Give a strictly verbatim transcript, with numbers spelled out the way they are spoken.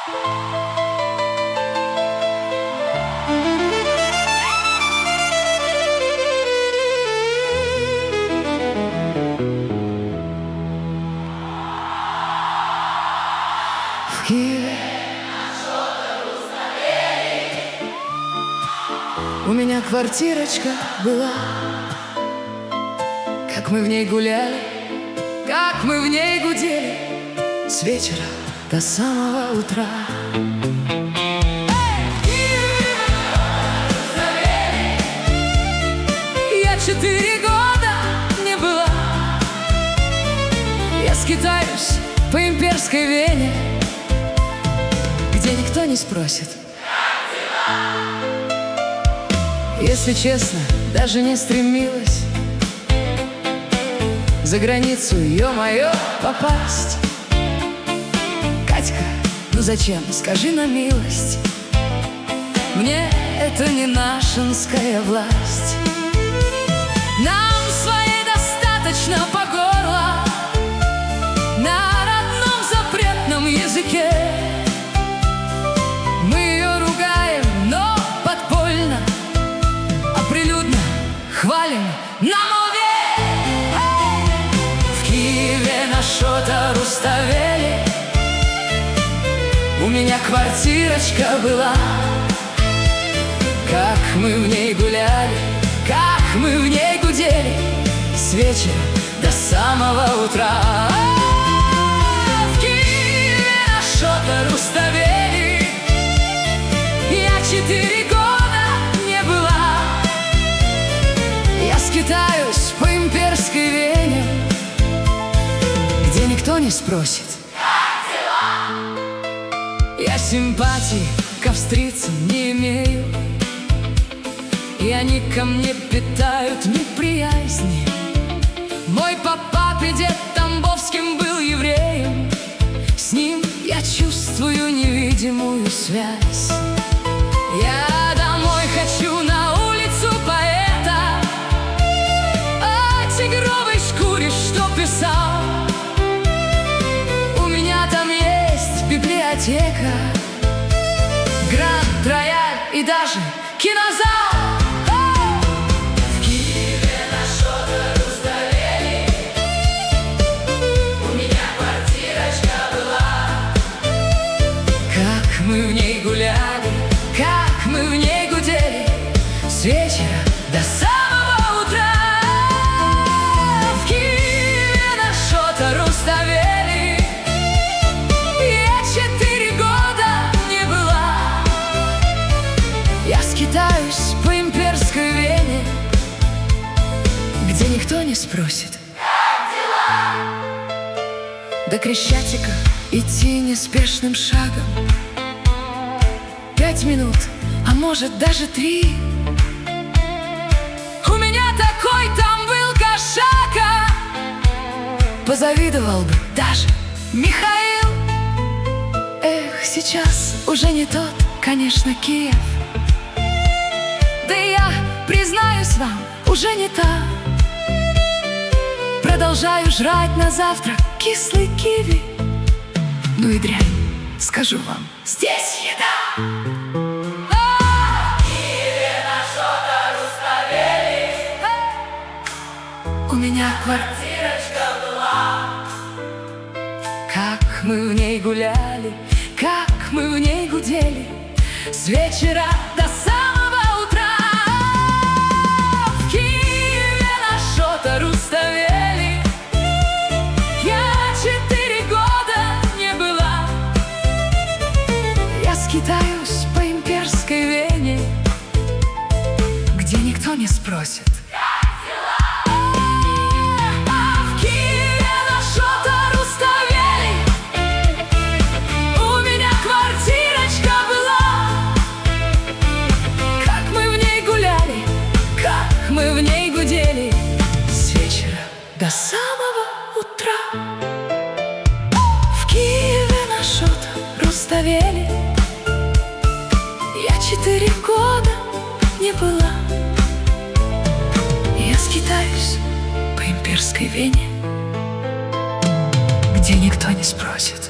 В Киеве у меня квартирочка была, как мы в ней гуляли, как мы в ней гудели с вечера до самого утра. Я четыре года не была, я скитаюсь по имперской Вене, где никто не спросит, как дела? Если честно, даже не стремилась за границу, ё-моё, попасть. Катька, ну зачем, скажи на милость, мне это не нашинская власть. Нам своей достаточно по горло на родном запретном языке. Мы ее ругаем, но подпольно, а прилюдно хвалим на мове. В Киеве на Шота Руставели у меня квартирочка была, как мы в ней гуляли, как мы в ней гудели с вечера до самого утра. В Киеве на Шота Руставели я четыре года не была, я скитаюсь по имперской Вене, где никто не спросит, как дела? Я симпатии к австрийцам не имею, и они ко мне питают неприязни. Мой папа дед Тамбовским был евреем, с ним я чувствую невидимую связь. Я домой хочу, на улицу поэта, о тигровой шкуре, что писал. У меня там есть библиотека, Гранд Рояль и даже кинозал. Мы в ней гуляли, как мы в ней гудели с вечера до самого утра. В Киеве на Шота Руставели я четыре года не была, я скитаюсь по имперской Вене, где никто не спросит, как дела? До Крещатика идти неспешным шагом пять минут, а может даже три. У меня такой там был кошака, позавидовал бы даже Михаил. Эх, сейчас уже не тот, конечно, Киев, да и я, признаюсь вам, уже не та. Продолжаю жрать на завтрак кислый киви, ну и дрянь, скажу вам, здесь еда. У меня квартирочка была, как мы в ней гуляли, как мы в ней гудели с вечера до самого утра. В Киеве на Шота Руставели я четыре года не была, я скитаюсь по имперской Вене, где никто не спросит, мы в ней гудели с вечера до самого утра. В Киеве на Шота Руставели я четыре года не была, я скитаюсь по имперской Вене, где никто не спросит,